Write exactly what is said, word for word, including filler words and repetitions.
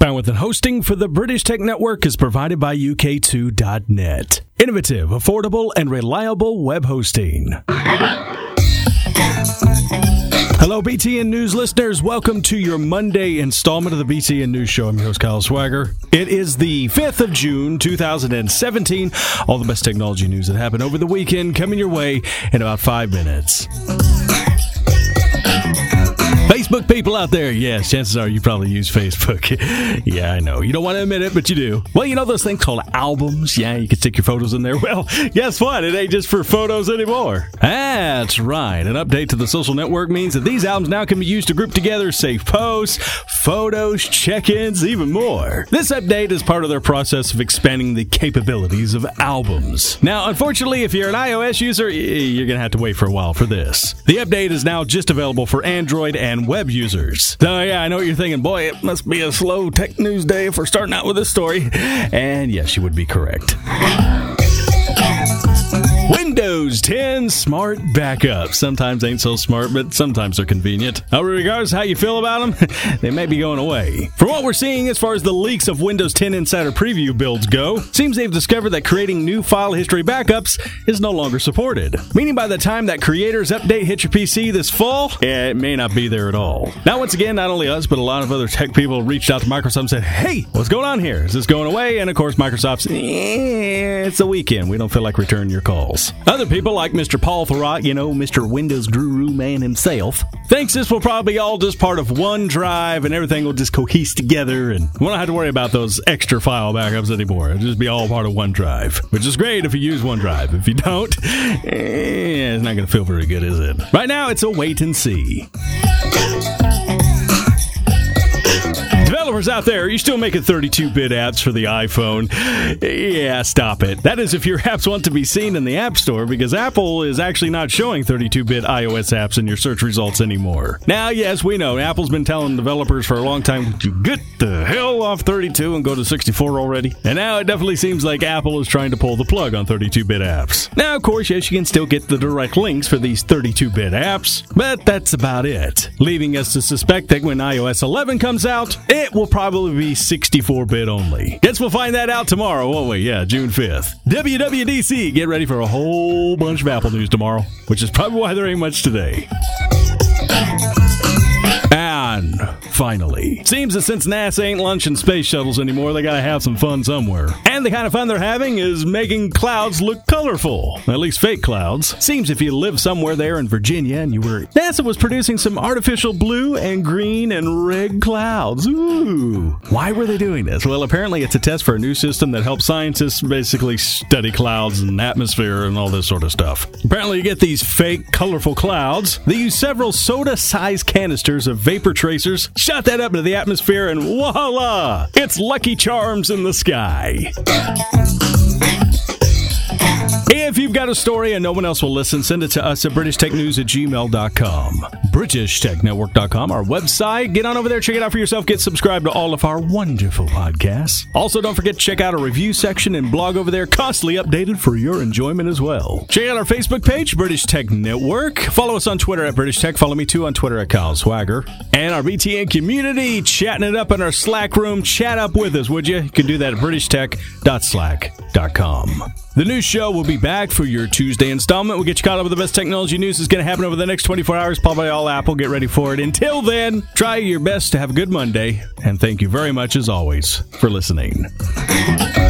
Bandwidth and hosting for the British Tech Network is provided by U K two dot net. Innovative, affordable, and reliable web hosting. Hello, B T N News listeners. Welcome to your Monday installment of the B T N News Show. I'm your host, Kyle Swagger. It is the fifth of June, two thousand seventeen. All the best technology news that happened over the weekend coming your way in about five minutes. Facebook people out there, yes, chances are you probably use Facebook. Yeah, I know. You don't want to admit it, but you do. Well, you know those things called albums? Yeah, you can stick your photos in there. Well, guess what? It ain't just for photos anymore. That's right. An update to the social network means that these albums now can be used to group together safe posts, photos, check-ins, even more. This update is part of their process of expanding the capabilities of albums. Now, unfortunately, if you're an iOS user, you're going to have to wait for a while for this. The update is now just available for Android and web users. So yeah, I know what you're thinking. Boy, it must be a slow tech news day if we're starting out with this story. And yes, you would be correct. Windows ten Smart Backup. Sometimes ain't so smart, but sometimes they're convenient. Now, regardless of how you feel about them, they may be going away. From what we're seeing as far as the leaks of Windows ten Insider Preview builds go, seems they've discovered that creating new file history backups is no longer supported. Meaning by the time that creators update hit your P C this fall, it may not be there at all. Now, once again, not only us, but a lot of other tech people reached out to Microsoft and said, hey, what's going on here? Is this going away? And of course, Microsoft's, eh, it's the weekend. We don't feel like returning your calls. Other people like Mister Paul Thurrott, you know, Mister Windows Guru man himself, thinks this will probably be all just part of OneDrive and everything will just cohese together and we won't have to worry about those extra file backups anymore. It'll just be all part of OneDrive, which is great if you use OneDrive. If you don't, eh, it's not going to feel very good, is it? Right now, it's a wait and see. Developers out there, are you still making thirty-two bit apps for the iPhone? Yeah, stop it. That is if your apps want to be seen in the App Store, because Apple is actually not showing thirty-two bit iOS apps in your search results anymore. Now, yes, we know. Apple's been telling developers for a long time to get the hell off thirty-two and go to sixty-four already. And now it definitely seems like Apple is trying to pull the plug on thirty-two bit apps. Now, of course, yes, you can still get the direct links for these thirty-two bit apps, but that's about it. Leaving us to suspect that when iOS eleven comes out, it will probably be sixty-four bit only. Guess we'll find that out tomorrow, won't we? Yeah, June fifth. W W D C, get ready for a whole bunch of Apple news tomorrow, which is probably why there ain't much today. And finally, seems that since NASA ain't launching space shuttles anymore, they gotta have some fun somewhere. And the kind of fun they're having is making clouds look colorful. At least fake clouds. Seems if you live somewhere there in Virginia and you were... NASA was producing some artificial blue and green and red clouds. Ooh. Why were they doing this? Well, apparently it's a test for a new system that helps scientists basically study clouds and atmosphere and all this sort of stuff. Apparently you get these fake, colorful clouds. They use several soda-sized canisters of vapor tracers, shot that up into the atmosphere, and voila! It's Lucky Charms in the sky. If you've got a story and no one else will listen, send it to us at british tech news at gmail dot com. british tech network dot com, our website. Get on over there, check it out for yourself. Get subscribed to all of our wonderful podcasts. Also, don't forget to check out our review section and blog over there, constantly updated for your enjoyment as well. Check out our Facebook page, British Tech Network. Follow us on Twitter at British Tech. Follow me too on Twitter at Kyle Swagger. And our B T N community, chatting it up in our Slack room. Chat up with us, would you? You can do that at british tech dot slack dot com. The news show will be back for your Tuesday installment. We'll get you caught up with the best technology news that's going to happen over the next twenty-four hours. Probably all Apple. Get ready for it. Until then, try your best to have a good Monday. And thank you very much, as always, for listening.